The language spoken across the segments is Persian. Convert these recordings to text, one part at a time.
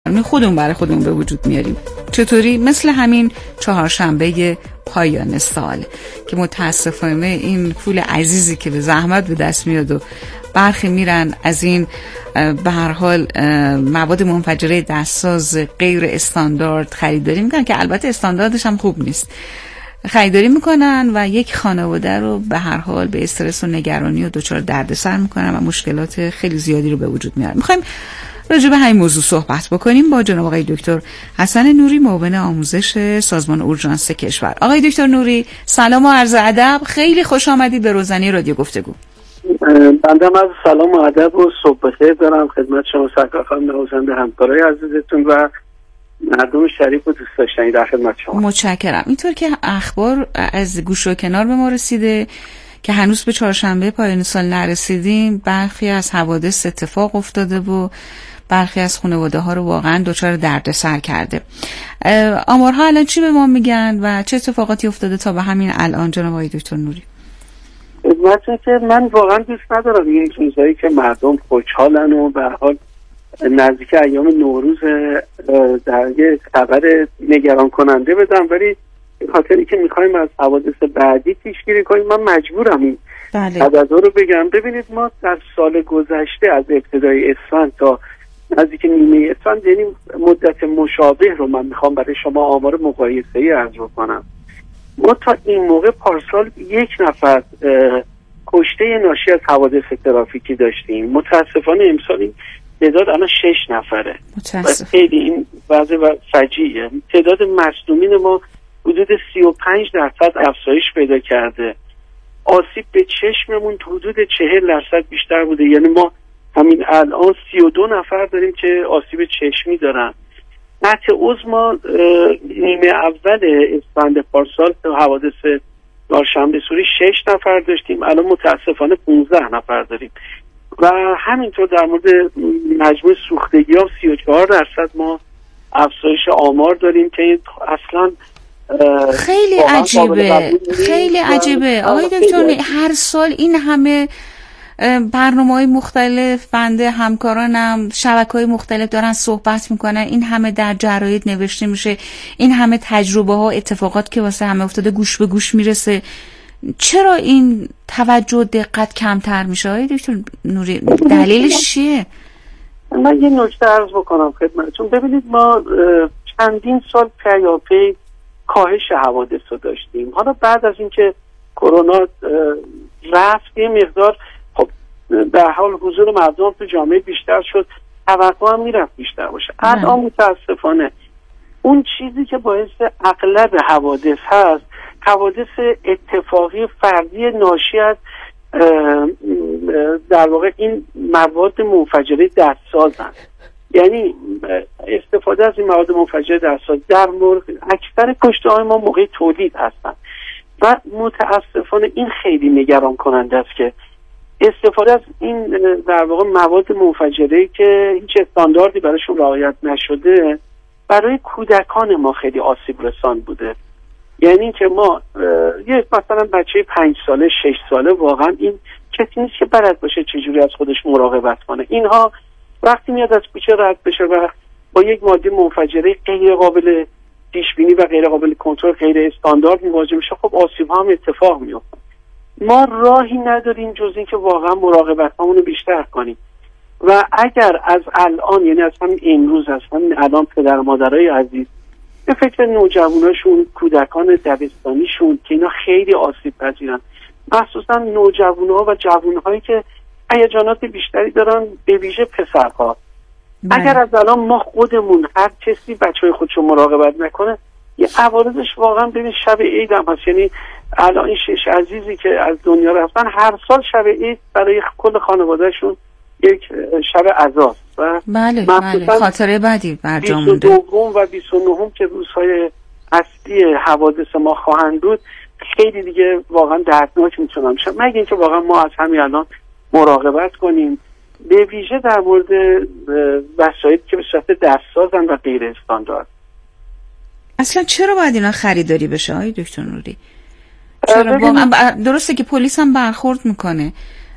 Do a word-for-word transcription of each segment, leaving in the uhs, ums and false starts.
خودمون برای خودمون به وجود میاریم. چطوری؟ مثل همین چهارشنبه پایان سال که متاسفانه این پول عزیزی که به زحمت به دست میاد و برخی میرن از این به هر حال مواد منفجره دستساز غیر استاندارد خریداری میکنن که البته استانداردش هم خوب نیست، خریداری میکنن و یک خانواده رو به هر حال به استرس و نگرانی و دچار دردسر میکنن و مشکلات خیلی زیادی رو به وجود میارن. میخوایم راجع به همین موضوع صحبت بکنیم با جناب آقای دکتر حسن نوری، معاون آموزش سازمان اورژانس کشور. آقای دکتر نوری سلام و عرض ادب، خیلی خوش آمدید به روزنه رادیو گفتگو. بنده از سلام و ادب و صبح بخیر دارم خدمت شما سرکار خانم نوازنده، همکارای عزیزتون و مردم شریف و دوست داشتنی در خدمت شما. متشکرم. اینطور که اخبار از گوش و کنار به ما رسیده که هنوز به چهارشنبه پایان سال نرسیدیم، برخی از حوادث اتفاق افتاده و برخی از خانواده ها رو واقعا دچار دردسر کرده. آمارها الان چی به ما میگن و چه اتفاقاتی افتاده تا به همین الان جناب آقای دکتر نوری؟ خدمتتون که من واقعا دوست ندارم این روزایی که مردم خوشحالن و به هر حال نزدیک ایام نوروز در یه خبر نگران کننده بدم، ولی به خاطری که میخوایم از حوادث بعدی پیشگیری کنیم من مجبورم این عددا رو بگم. ببینید ما در سال گذشته از ابتدای اسفند تا نزدیک نیمه اسفند، یعنی مدت مشابه رو من میخوام برای شما آمار مقایسه‌ای عرض کنم، ما تا این موقع پارسال یک نفر کشته ناشی از حوادث ترافیکی داشتیم. متاسفانه امسال این تعداد الان شش نفره. خیلی این وضع فجیعه. تعداد مصدومین ما حدود سی و پنج درصد افزایش پیدا کرده. آسیب به چشممون حدود چهل درصد بیشتر بوده، یعنی ما همین الان سی و دو نفر داریم که آسیب چشمی دارن. قطع عضو ما نیمه اول اسفند پارسال تو حوادث چهارشنبه سوری شش نفر داشتیم، الان متاسفانه پانزده نفر داریم و همینطور در مورد مجموع سوختگی ها سی و چهار درصد ما افزایش آمار داریم که اصلا خیلی عجیبه خیلی عجیبه آقای دکتر. هر سال این همه برنامه‌های مختلف، بنده همکارانم شبکه‌های مختلف دارن صحبت میکنن، این همه در جراید نوشته میشه، این همه تجربه ها اتفاقات که واسه همه افتاده گوش به گوش میرسه. چرا این توجه و دقت کمتر میشه آقای دکتر نوری؟ دلیلش چیه؟ من یه نکته عرض بکنم خدمتتون. ببینید ما چندین سال پیاپی کاهش حوادث رو داشتیم. حالا بعد از اینکه کرونا رفت یه مقدار خب به حال حضور مردم تو جامعه بیشتر شد، توقع هم میرفت بیشتر باشه. الان متاسفانه اون چیزی که باعث اغلب حوادث هست حوادث اتفاقی فردی ناشی از در واقع این مواد منفجره دستسازن. یعنی استفاده از این مواد منفجره دستساز در مورد اکثر کشته‌های ما موقع تولید هستن و متاسفانه این خیلی نگران کننده است که استفاده از این در واقع مواد منفجره که هیچ استانداردی براشون رعایت نشده برای کودکان ما خیلی آسیب رسان بوده. یعنی که ما یه مثلا بچه پنج ساله شش ساله واقعا این کسی نیست که بلد باشه چجوری از خودش مراقبت کنه. اینها وقتی میاد از کوچه رد بشه و با یک ماده منفجره غیر قابل پیش بینی و غیر قابل کنترل غیر استاندارد مواجه میشه، خب آسیب ها هم اتفاق میفته. ما راهی نداریم جز این که واقعا مراقبت هامون رو بیشتر کنیم و اگر از الان، یعنی از همین امروز، از همین الان پدر و مادرای عزیز به فکر نوجواناشون، کودکان دبستانیشون که اینا خیلی آسیب پذیرن، مخصوصا نوجوانها و جوانهایی که هیجانات بیشتری دارن، به ویژه پسرها. اگر از الان ما خودمون هر کسی بچهای خودشو مراقبت نکنه، یه عوارضش واقعا ببین شب عید هم هست. یعنی الان این شش عزیزی که از دنیا رفتن هر سال شب عید برای کل خانوادهشون یک شب عزاست و بله بله خاطره بعدی برجا مونده. بیست و دو و بیست و نه که روزهای اصلی حوادث ما خواهند بود خیلی دیگه واقعا دردناک میتونم شد، مگه اینکه واقعا ما از همین الان مراقبت کنیم، به ویژه در مورد وسایلی که به صورت دستسازن و غیر استاندارد. اصلا چرا باید اینا خریداری بشه آقای دکتر نوری؟ چرا واقعا درسته که پلیس هم برخورد میکنه،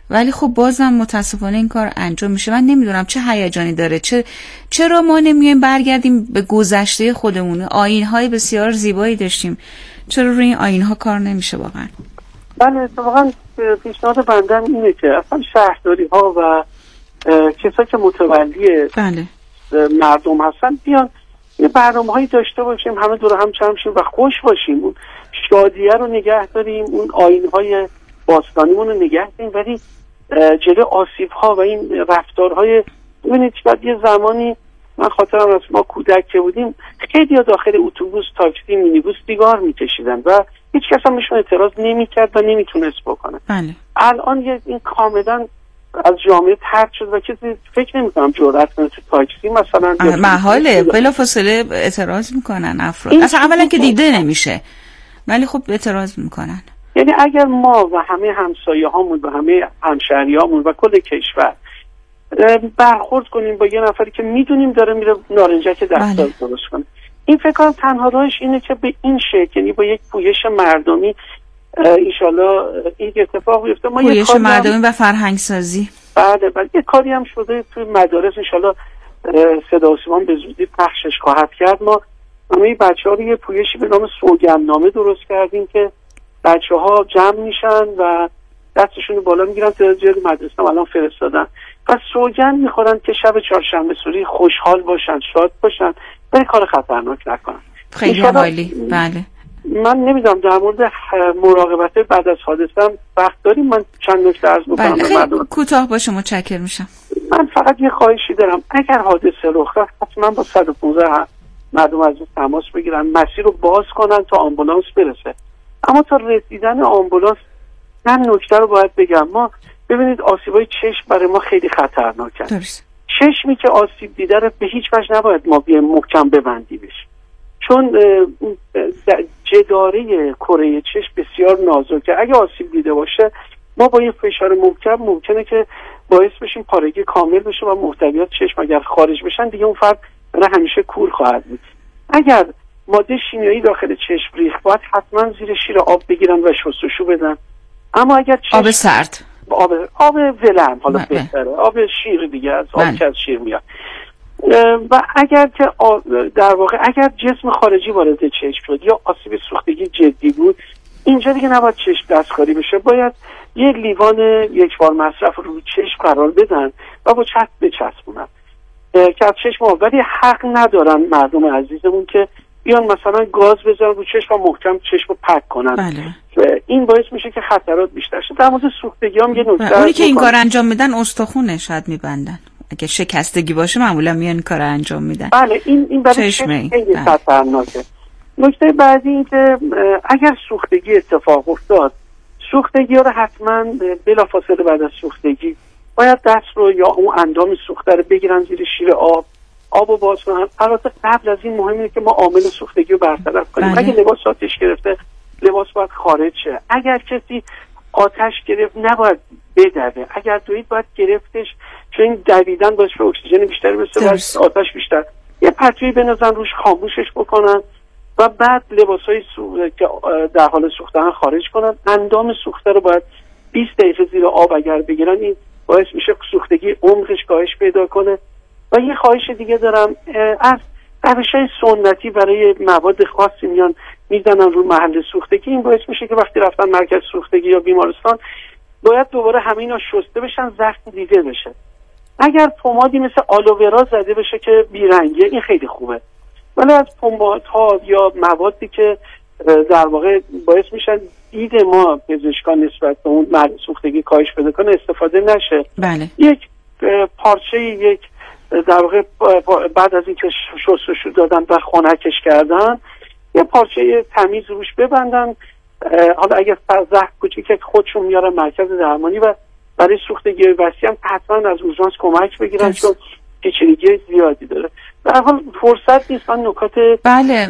ولی خب بازم متاسفانه این کار انجام میشه. من نمیدونم چه هیجانی داره، چه چرا ما نمیایم برگردیم به گذشته خودمون. آیین‌های بسیار زیبایی داشتیم، چرا روی این آیین‌ها کار نمیشه واقعا؟ بله اتفاقا پیشنهاد بندم اینه که اصلا شهرداری ها و کسایی که متولی بله. مردم هستن بیان یه برنامه‌هایی داشته باشیم، همه دور هم جمع شیم و خوش باشیم، اون شادیه رو نگه داریم، اون آیین‌های باستانیمون رو نگه داریم، ولی جلوی آسیب‌ها و این رفتارهای ببینید بعد یه زمانی من خاطرم از ما کودک که بودیم خیلی داخل اتوبوس، تاکسی، مینیبوس سیگار می‌کشیدن و هیچ کس هم بهشون اعتراض نمی‌کرد و نمیتونست بکنه. بله. الان یه این کاملا از جامعه طرد شد و کسی فکر نمی‌کنم جرأت کنه تو تاکسی مثلا محاله بلافاصله اعتراض میکنن افراد. اصلا اولا که دیده نمیشه ولی خب اعتراض میکنن. یعنی اگر ما و همه همسایه‌هامون و همه همشهریامون و کل کشور برخورد کنیم با یه نفری که میدونیم داره میره نارنجک دستار درست کنه، این فکر کنم تنها راهش اینه که به این شکل، یعنی با یک پویش مردمی انشالله این اتفاق بیفته. ما پویش مردمی و فرهنگ سازی. بله بله یه کاری هم شده توی مدارس، انشالله صدا و سیما به زودی پخشش خواهد کرد. ما همه بچه‌ها رو یه پویشی به نام سوگندنامه درست کردیم که بچه‌ها جمع میشن و دستشون رو بالا میگیرن، تعداد مدرسه هم الان فرستادن و سوگند میخورن که شب چهارشنبه سوری خوشحال باشن، شاد باشن، ولی کار خطرناک نکنن. خیلی عالی. بله من نمیدونم در مورد مراقبت بعد از حادثه وقت داریم، من چند نکته عرض می‌کنم. بله خیلی کوتاه باشه، متشکرم میشم. من فقط یه خواهشی دارم، اگر حادثه رخ داد حتما با صد و پانزده مردم از تماس بگیرن، مسیر رو باز کنن تا آمبولانس برسه. اما تا رسیدن آمبولانس من نکته رو باید بگم، ما ببینید آسیبای چشم برای ما خیلی خطرناکه. درست. چشمی که آسیب دیده رو به هیچ وجه نباید ما بیایم محکم ببندیمش، چون جداره کره چشم بسیار نازکه. اگه آسیب دیده باشه ما با یه فشار محکم ممکنه که باعث بشیم پارگی کامل بشه و محتویات چشم اگر خارج بشن دیگه اون فرد برای همیشه کور خواهد بود. اگر ماده شیمیایی داخل چشم ریخت باید حتما زیر شیر آب بگیرن و شستشو بدن. اما اگر چشم آب سرد، آب آب ولرم حالا بهتره، آب شیر دیگه از آب که از شیر میاد. و اگر که در واقع اگر جسم خارجی وارد چشم شد یا آسیب سوختگی جدی بود، اینجا دیگه نباید چشم دستکاری بشه، باید یه لیوان یک بار مصرف رو چشم قرار بدن و با چسب بچسبونن که از چشم ما، ولی حق ندارن مردم عزیزمون که بیان مثلا گاز بزنن رو چشم و محکم چشم رو پک کنن. بله. این باعث میشه که خطرات بیشتر شه. در مورد سوختگی هم یه نکته، اونی که این کار انجام میدن استخونه شاید میبندن، اگه شکستگی باشه معمولا میان کار انجام میدن. بله این این برای چشم خیلی خطرناکه. نکته بعدی این که اگر سوختگی اتفاق افتاد، سوختگی ها رو حتما بلافاصله بعد از سوختگی باید دست رو یا اون اندام سوخته رو بگیرن زیر شیر آب، آب رو باز کنن. البته قبل از این مهمه که ما عامل سوختگی رو برطرف کنیم. بله. اگه لباس آتش گرفته لباس باید خارج شه. اگر کسی آتش گرفت نباید بدوه، اگر دوید باید گرفتش، چون این دویدن باعث اکسیژن بیشتری بسه و آتش بیشتر. یه پرتویی بنازن روش خاموشش بکنن و بعد لباسای سوخته که در حال سوختن خارج کنن. اندام سوخته رو باید بیست دقیقه زیر آب اگر بگیرن، این باعث میشه سوختگی عمقش کاهش پیدا کنه. و یه خواهش دیگه دارم، از روش‌های سنتی برای مواد خاصی میان میزنن رو محل سوختگی، این باعث میشه که وقتی رفتن مرکز سوختگی یا بیمارستان باید دوباره همه اینا شسته بشن، زخم دیده بشه. اگر پمادی مثل آلوورا زده بشه که بیرنگه، این خیلی خوبه، ولی از پمادها یا موادی که در واقع باعث میشن دید ما پزشکان نسبت به اون محل سوختگی کاهش پیدا کنه استفاده نشه. بله. یک پارچه یک در واقع بعد از اینکه شستشو دادن و خنکش کردن یه پارچه تمیز روش ببندن. حالا اگر زخم کوچیک خودشون میارن مرکز درمانی و برای سوختگی وسیع هم حتما از اورژانس کمک بگیرن چون پیچیدگی زیادی داره. در حال فرصت نیست من نکات بله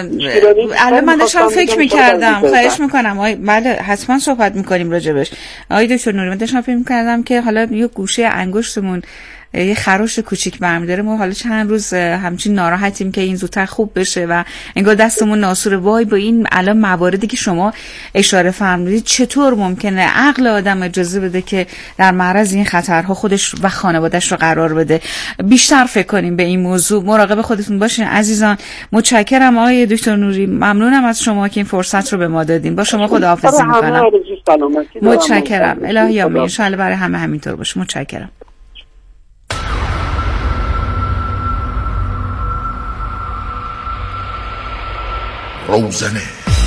الان من داشتم فکر می‌کردم، خواهش می‌کنم آقای بله حتما صحبت می‌کنیم راجبش. آقای دکتر نوری من داشتم فکر می‌کردم که حالا یه گوشه انگشتمون یه خراش کوچیک برمی‌داره. ما حالا چند روز همچین ناراحتیم که این زودتر خوب بشه و انگار دستمون ناسوره. وای با این الان مواردی که شما اشاره فرمودید چطور ممکنه عقل آدم اجازه بده که در معرض این خطرها خودش و خانواده‌اش رو قرار بده؟ بیشتر فکر کنیم به این موضوع، مراقب خودتون باشین عزیزان. متشکرم آقای دکتر نوری، ممنونم از شما که این فرصت رو به ما دادین. با شما خداحافظی می‌کنم. متشکرم. الهی آمین. ان شاءالله برای همه همینطور باشه. متشکرم. روزنه،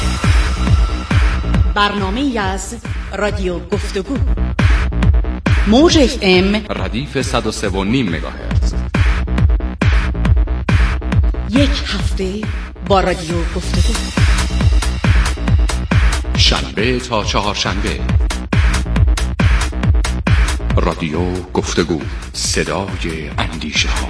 برنامه‌ای از رادیو گفتگو، موج اف ام ردیف صد و سه و نیم مگاهرتز. یک هفته با رادیو گفتگو، شنبه تا چهارشنبه. رادیو گفتگو، صدای اندیشه ها.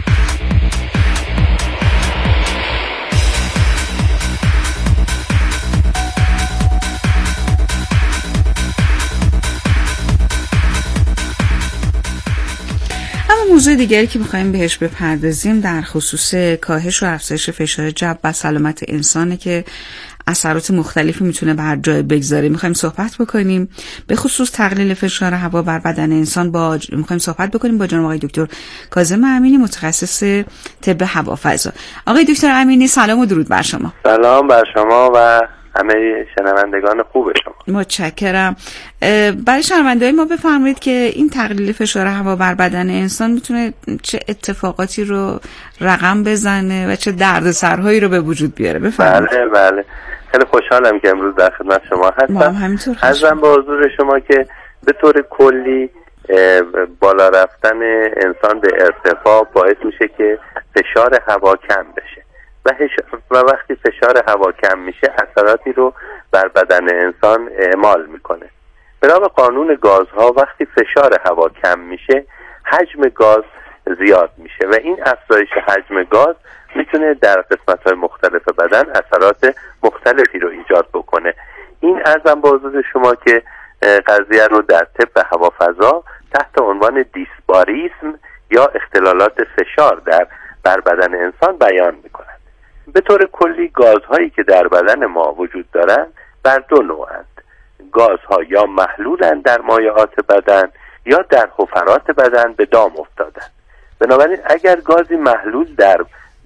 اما موضوع دیگری که می‌خوایم بهش بپردازیم در خصوص کاهش و افزایش فشار جو و سلامت انسانه که اثرات مختلفی میتونه بر جای بگذاره. میخوایم صحبت بکنیم به خصوص تقلیل فشار هوا بر بدن انسان. با ج... میخوایم صحبت بکنیم با جناب آقای دکتر کاظم امینی، متخصص طب هوافضا. آقای دکتر امینی سلام و درود بر شما. سلام بر شما و همه شنوندگان خوب شما. متشکرم. برای شنونده‌های ما بفرمایید که این تقلیل فشار هوا بر بدن انسان میتونه چه اتفاقاتی رو رقم بزنه و چه دردسرهایی رو به وجود بیاره؟ بفرمایید. بله بله، خیلی خوشحالم که امروز در خدمت شما هستم. ما هم همینطور. عرضم به حضور شما که به طور کلی بالا رفتن انسان به ارتفاع باعث میشه که فشار هوا کم بشه و, و وقتی فشار هوا کم میشه اثراتی رو بر بدن انسان اعمال میکنه. بنا به قانون گازها وقتی فشار هوا کم میشه حجم گاز زیاد میشه و این افزایش حجم گاز میتونه در قسمت‌های مختلف بدن اثرات مختلفی رو ایجاد بکنه. این ارزم به حضور شما که قضیه رو در طب هوافضا تحت عنوان دیسباریسم یا اختلالات فشار در بر بدن انسان بیان میکنند. به طور کلی گازهایی که در بدن ما وجود دارند بر دو نوعند. گازها یا محلولند در مایعات بدن یا در حفرات بدن به دام افتادند. بنابراین اگر گازی محلول در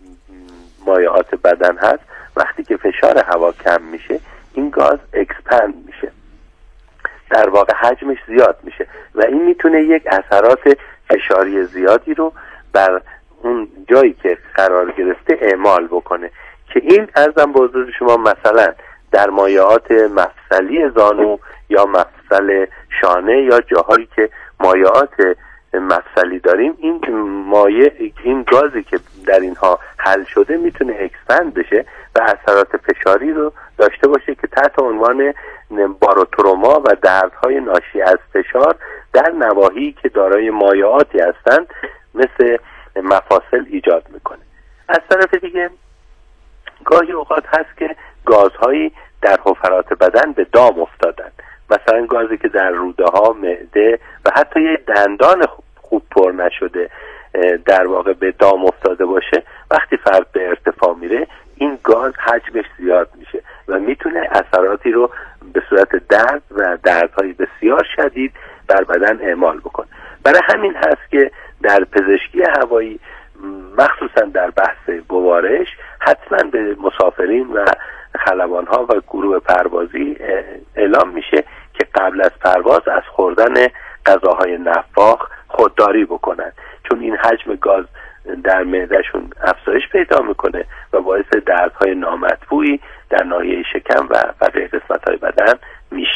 مایعات بدن هست، وقتی که فشار هوا کم میشه این گاز اکسپند میشه، در واقع حجمش زیاد میشه و این میتونه یک اثرات فشاری زیادی رو بر اون جایی که قرار گرفته اعمال بکنه که این ارزم به حضور شما مثلا در مایعات مفصلی زانو یا مفصل شانه یا جاهایی که مایعات مفصلی داریم، این مایع این گازی که در اینها حل شده میتونه اکسپند بشه و اثرات فشاری رو داشته باشه که تحت عنوان باروتروما و دردهای ناشی از فشار در نواحی که دارای مایعاتی هستند مثل مفاصل ایجاد میکنه. از طرف دیگه گاهی اوقات هست که گازهایی در حفرات بدن به دام افتادن، مثلا گازی که در روده ها، معده و حتی یه دندان خوب پر نشده در واقع به دام افتاده باشه، وقتی فرد به ارتفاع میره این گاز حجمش زیاد میشه و میتونه اثراتی رو به صورت درد و دردهای بسیار شدید در بدن اعمال بکنه. برای همین هست که در پزشکی هوایی مخصوصا در بحث گوارش حتما به مسافرین و خلبانها و گروه پروازی اعلام میشه که قبل از پرواز از خوردن غذاهای نفاخ خودداری بکنن، چون این حجم گاز در معدهشون افزایش پیدا میکنه و باعث دردهای نامطبوعی در ناحیه شکم و بقیه قسمت‌های بدن میشه.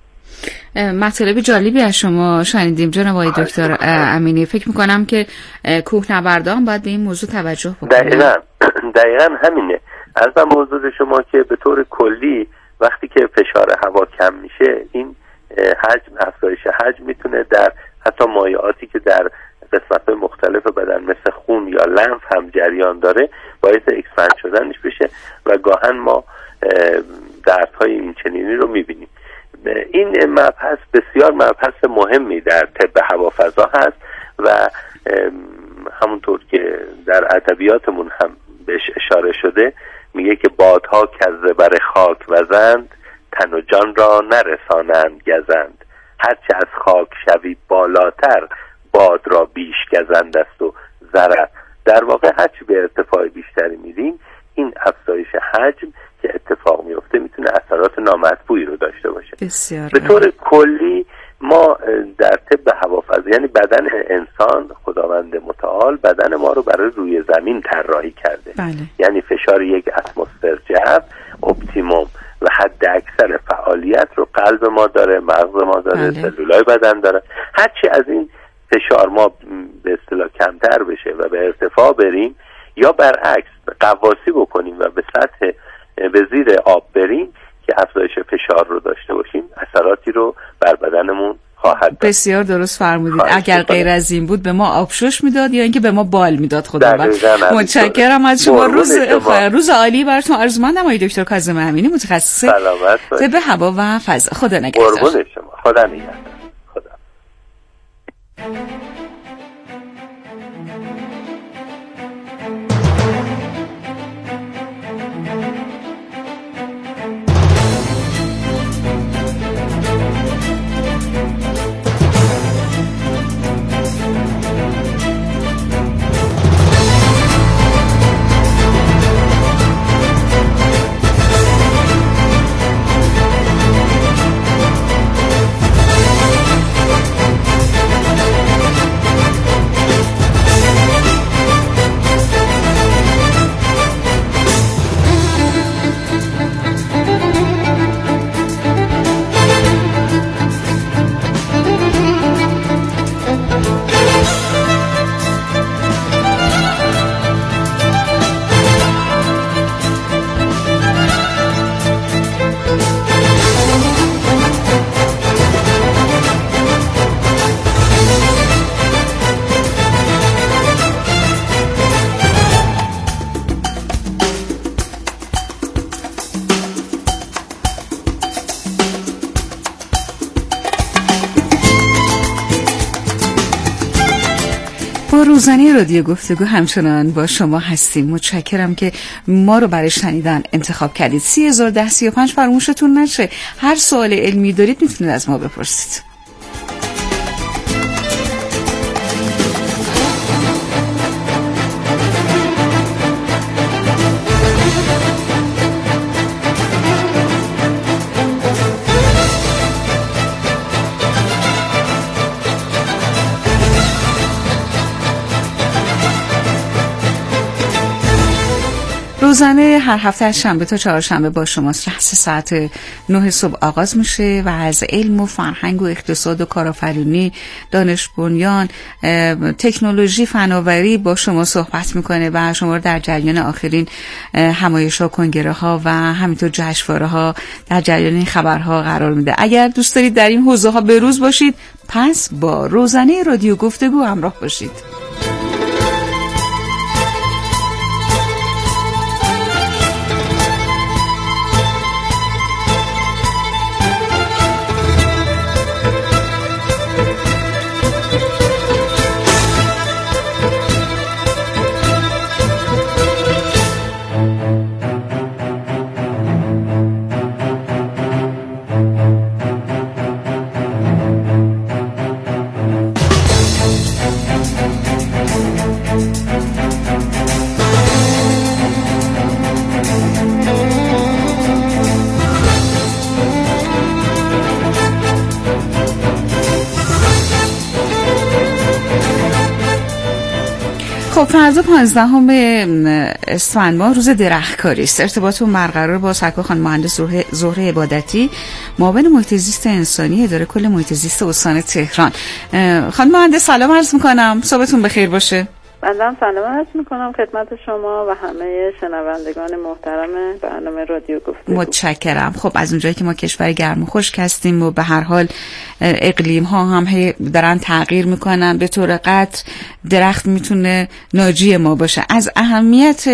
مطالب جالبی از شما شنیدیم جناب آقای دکتر امینی. فکر میکنم که کوهنوردان باید به این موضوع توجه بکنن. دقیقاً دقیقاً همینه. از موضوع شما که به طور کلی وقتی که فشار هوا کم میشه این حجم افزایش حجم میتونه در حتی مایعاتی که در قسمت‌های مختلف بدن مثل خون یا لنف هم جریان داره باعث اکسپند شدنش بشه و گاهن ما دردهای این چنینی رو میبینیم. این مبحث بسیار مبحث مهمی در طب هوافضا هست و همونطور که در ادبیاتمون هم بهش اشاره شده میگه که بادها کز بر خاک وزند، تن و جان را نرسانند گزند. هرچه از خاک شوی بالاتر، باد را بیش گزند است و ضرر. در واقع هرچی به ارتفاع بیشتری میریم، این افزایش حجم که اتفاق میفته میتونه اثرات نامطبوعی رو داشته باشه. بسیار به طور کلی ما در طب هوافضا، یعنی بدن انسان، خداوند متعال بدن ما رو برای روی زمین طراحی کرده. بله. یعنی فشار یک اتمسفر جو اپتیموم و حد اکثر فعالیت رو قلب ما داره، مغز ما داره، بله. سلولای بدن داره. هرچی از این فشار ما به اصطلاح کمتر بشه و به ارتفاع بریم یا برعکس قواسی بکنیم و به سطح به زیر آب بریم که افزایش فشار رو داشته باشیم، اثراتی رو بر بدنمون خواهد داشت. بسیار درست فرمودید. اگر غیر از این بود به ما آبشوش میداد یا اینکه به ما بال میداد خداوند. متشکرم از شما. روز روز عالی براتون آرزومندم آقای دکتر کاظم امینی، متخصص طب هوا و فضا. خدا نگهدار. قربون شما. خدا نگهدار. خدا. روزنه رادیو گفتگو همچنان با شما هستیم. متشکرم که ما رو برای شنیدن انتخاب کردید. سی هزار ده سی و پنج فراموشتون نشه. هر سوال علمی دارید میتونید از ما بپرسید. روزانه هر هفته از شنبه تا چهارشنبه با شماست. رأس ساعت نه صبح آغاز میشه و از علم و فرهنگ و اقتصاد و کارآفرینی، دانش بنیان، تکنولوژی، فناوری با شما صحبت میکنه و شما رو در جریان آخرین همایش‌ها، کنگره‌ها و همینطور جشنواره‌ها در جریان این خبرها قرار میده. اگر دوست دارید در این حوزه‌ها بروز باشید، پس با روزانه رادیو گفتگو همراه باشید. خب فردا پانزدهم اسفند ماه روز درختکاری است. ارتباطمون برقرار با سرکار خانم مهندس زهره عبادتی، معاون محیط زیست انسانی اداره کل محیط زیست استان تهران. خانم مهندس سلام عرض میکنم، صبحتون بخیر باشه. بنده سلام عرض میکنم خدمت شما و همه شنوندگان محترم برنامه رادیو گفتگو. متشکرم. خب از اونجایی که ما کشور گرم و خشک هستیم و به هر حال اقلیم ها هم دارن تغییر میکنن، به طور قطع درخت میتونه ناجی ما باشه. از اهمیت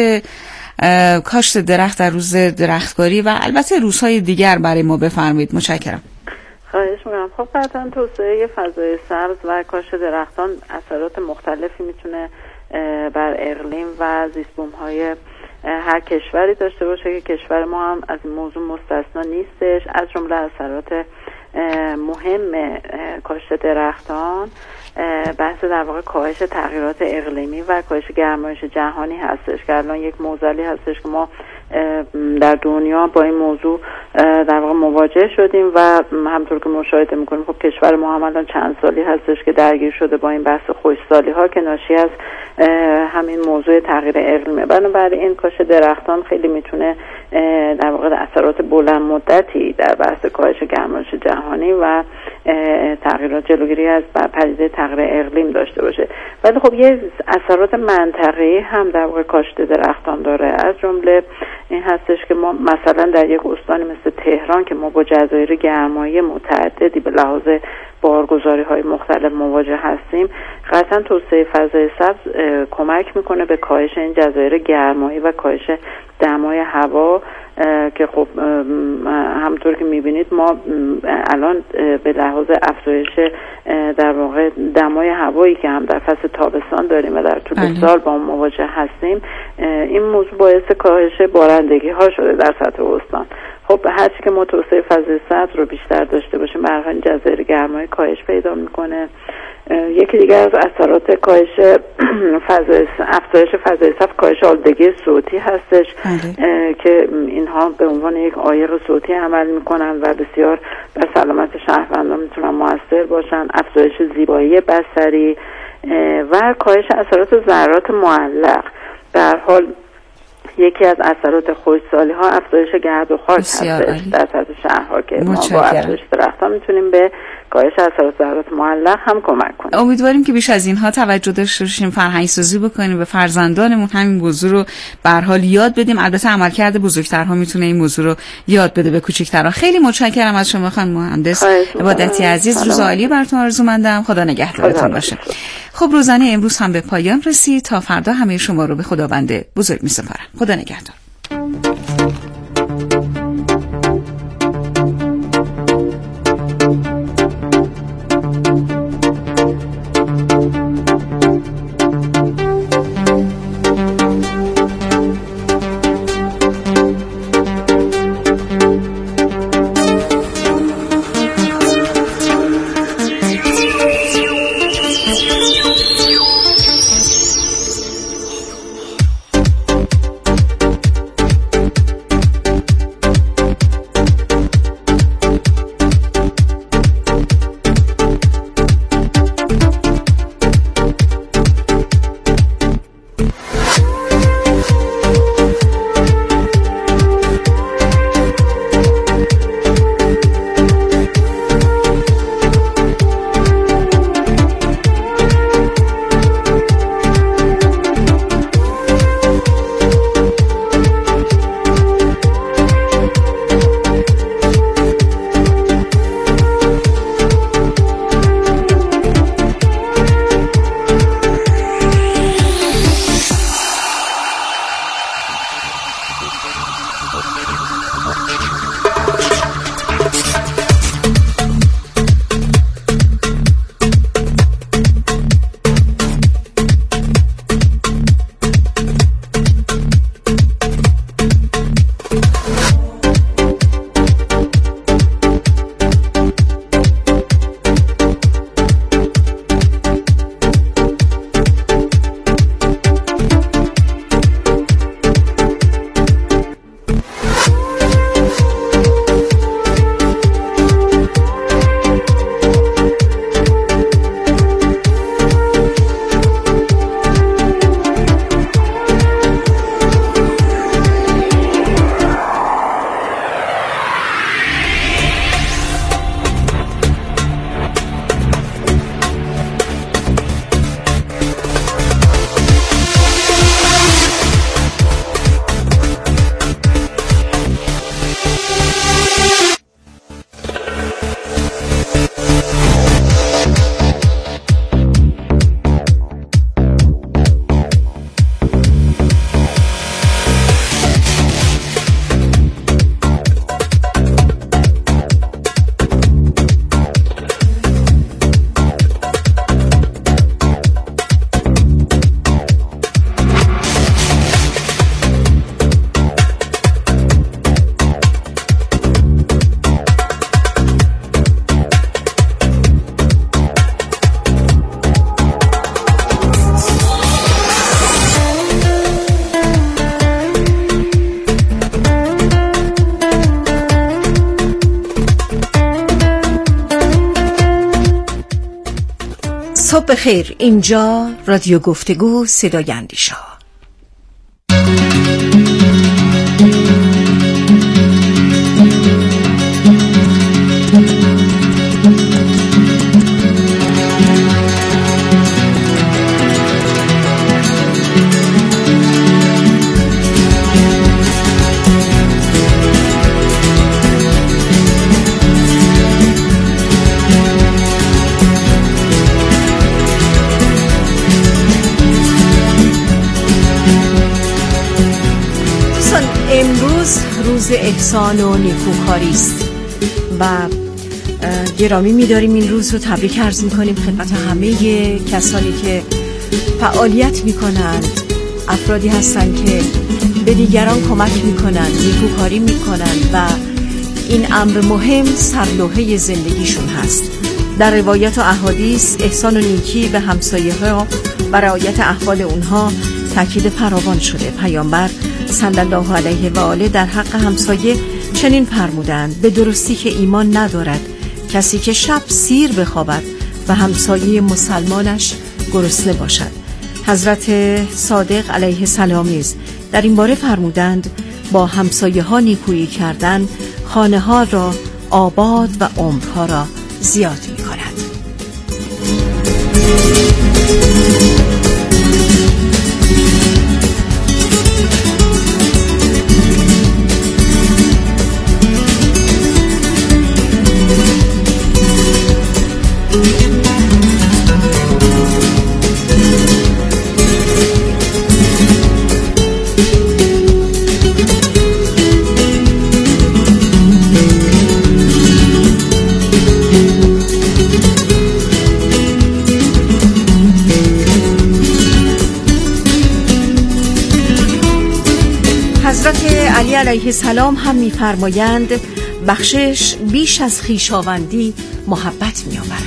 کاشت درخت در روز درختکاری و البته روزهای دیگر برای ما بفرمایید. متشکرم. خواهش میکنم. خب قطعا توسعه فضای سبز و کاشت درختان اثرات مختلفی میتونه بر اقلیم و زیست‌بوم‌های هر کشوری داشته باشه که کشور ما هم از این موضوع مستثنا نیستش. از جمله اثرات مهم کاشت درختان بحث در واقع کاهش تغییرات اقلیمی و کاهش گرمایش جهانی هستش که الان یک معضلی هستش که ما در دنیا با این موضوع در واقع مواجه شدیم و همطور که مشاهده میکنیم خب کشور ما هم الان چند سالی هستش که درگیر شده با این بحث خشکسالی ها که ناشی از همین موضوع تغییر اقلیمه. بنابراین کاهش درختان خیلی میتونه در واقع اثرات بلند مدتی در بحث کاهش گرمایش جهانی و تغییرات جلوگیری از پدیده تغییر اقلیم داشته باشه. ولی خب یه اثرات منطقه‌ای هم در واقع کاشت درختان داره. از جمله این هستش که ما مثلا در یک استانی مثل تهران که ما با جزایر گرمایی متعددی به لحاظ بارگذاری های مختلف مواجه هستیم، قطعا توسعه فضای سبز کمک میکنه به کاهش این جزایر گرمایی و کاهش دمای هوا که خب همونطور که میبینید ما الان به لحاظ افزایش در واقع دمای هوایی که هم در فصل تابستان داریم و در طول سال با اون مواجه هستیم، این موضوع باعث کاهش بارندگی ها شده در سطح استان. خب هرچی که ما توسعه فضای سبز رو بیشتر داشته باشیم به هر حال جزایر گرمایی کاهش پیدا میکنه. یکی دیگه از اثرات کاهش فضای افزایش فضای سبز کاهش آلودگی صوتی هستش که اینها به عنوان یک عایق صوتی عمل میکنن و بسیار بر سلامت شهروندان میتونن موثر باشن. افزایش زیبایی بصری و کاهش اثرات ذرات معلق. در حال یکی از اثرات خشکسالی ها افزایش گرد و خاک هستش در سطح شهرها که ما با افزایش درختان میتونیم به کاهش اثرات ذرات معلق هم کمک کنیم. امیدواریم که بیش از اینها توجه داشته باشیم، فرهنگ سازی بکنیم، به فرزندانمون همین موضوع رو به هر حال یاد بدیم. البته عملکرد بزرگترها میتونه این موضوع رو یاد بده به کوچیک‌ترها. خیلی متشکرم از شما خانم مهندس عبادتی عزیز. روز عالی براتون آرزومندم. خدا نگهدارتون باشه. خب روزانه امروز هم به پایان رسید. تا فردا همه شما رو به خداوند بزرگ می‌سپارم. خدا نگهدار. صبح خیر، اینجا رادیو گفتگو صدای اندیشه ها. امروز روز احسان و نیکوکاری است و گرامی می‌داریم این روز رو تبریک عرض می‌کنیم خدمت همه کسانی که فعالیت می‌کنند، افرادی هستند که به دیگران کمک می‌کنند، نیکوکاری می‌کنند و این امر مهم سرلوحه زندگیشون هست. در روایات و احادیث احسان و نیکی به همسایه‌ها و رعایت احوال اونها تاکید فراوان شده. پیامبر صلی الله علیه و آله در حق همسایه چنین فرمودند: به درستی که ایمان ندارد کسی که شب سیر بخوابد و همسایه مسلمانش گرسنه باشد. حضرت صادق علیه السلام نیز در این باره فرمودند: با همسایه ها نیکویی کردن خانه ها را آباد و عمرها را زیاد می کند. حضرت علی علیه السلام هم می‌فرمایند بخشش بیش از خویشاوندی محبت می‌آورد.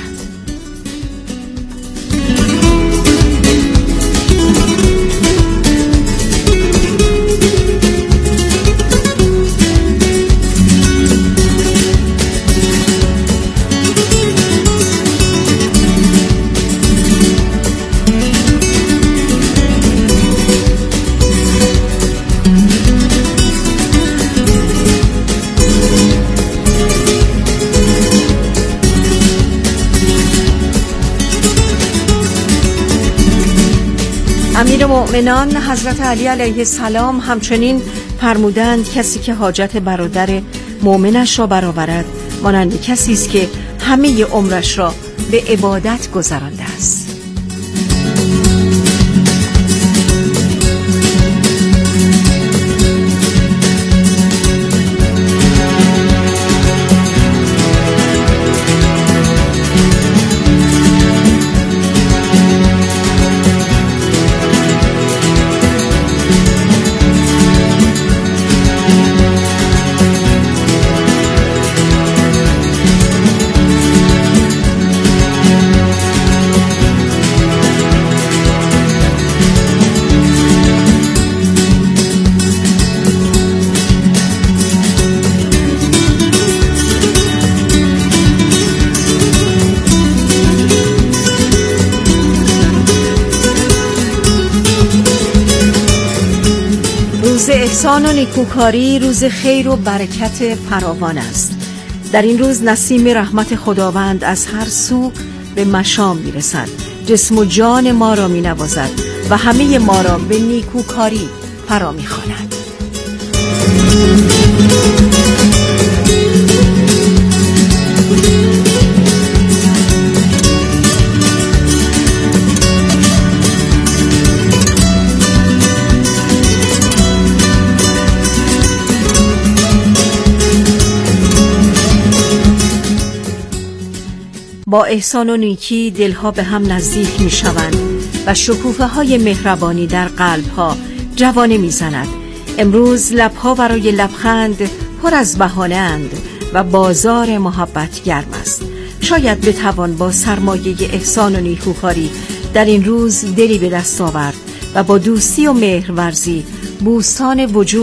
امیر مؤمنان حضرت علی علیه السلام همچنین فرمودند کسی که حاجت برادر مؤمنش را برآورد مانند کسی است که همه عمرش را به عبادت گذرانده است. روز احسان و نیکوکاری روز خیر و برکت فراوان است. در این روز نسیم رحمت خداوند از هر سو به مشام میرسد، جسم و جان ما را مینوازد و همه ما را به نیکوکاری فرا میخواند. با احسان و نیکی دلها به هم نزدیک می شوند و شکوفه های مهربانی در قلب ها جوانه می زند. امروز لبها برای لبخند پر از بهانه اند و بازار محبت گرم است. شاید بتوان با سرمایه احسان و نیکوکاری در این روز دلی به دست آورد و با دوستی و مهرورزی بوستان وجود